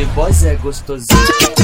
boys é gostosinho.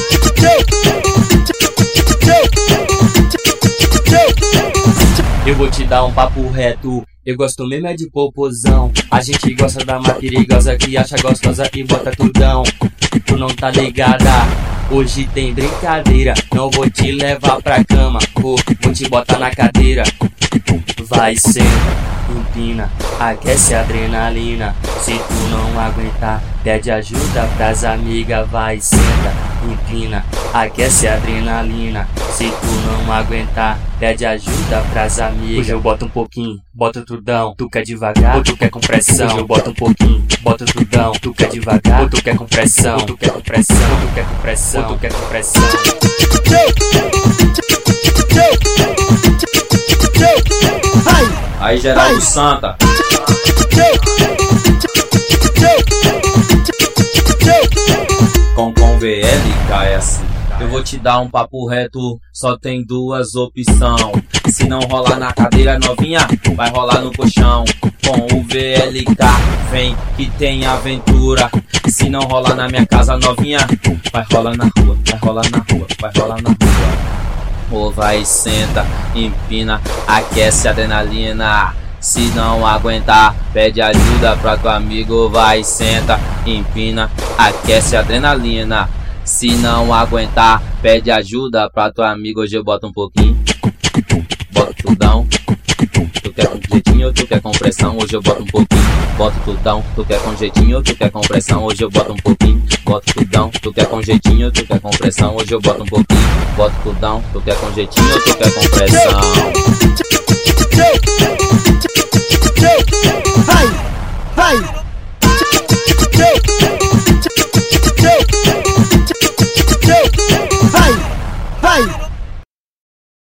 Eu vou te dar um papo reto, eu gosto mesmo é de popozão. A gente gosta da mais perigosa que acha gostosa e bota tudão. Tu não tá ligada, hoje tem brincadeira. Não vou te levar pra cama, vou te botar na cadeira. Vai senta, empina, aquece a adrenalina. Se tu não aguentar, pede ajuda pras amigas. Vai senta, empina, aquece a adrenalina. Se tu não aguentar, pede ajuda pras amigas. Hoje eu boto um pouquinho, boto tudão. Tu quer devagar ou tu quer com pressão? Hoje eu boto um pouquinho, boto tudão. Tu quer devagar ou tu quer com pressão? Tu quer com pressão, tu quer com pressão, tu quer com pressão. Aí Geraldo Santa. Com VLK é assim. Eu vou te dar um papo reto, só tem duas opções. Se não rolar na cadeira novinha, vai rolar no colchão. Com o VLK, vem que tem aventura. Se não rolar na minha casa novinha, vai rolar na rua, vai rolar na rua, vai rolar na rua. Ou vai senta, empina, aquece a adrenalina. Se não aguentar, pede ajuda pra teu amigo. Vai senta, empina, aquece a adrenalina. Se não aguentar, pede ajuda pra teu amigo. Hoje eu boto um pouquinho, boto tudão. Tu quer com jeitinho ou tu quer com pressão? Hoje eu boto um pouquinho, boto tudão. Tu quer com jeitinho ou tu quer com pressão? Hoje eu boto um pouquinho, boto tudão. Tu quer com jeitinho ou tu quer com pressão? Hoje eu boto um pouquinho, boto tudão. Tu quer com jeitinho ou tu quer com pressão? Vai! Vai!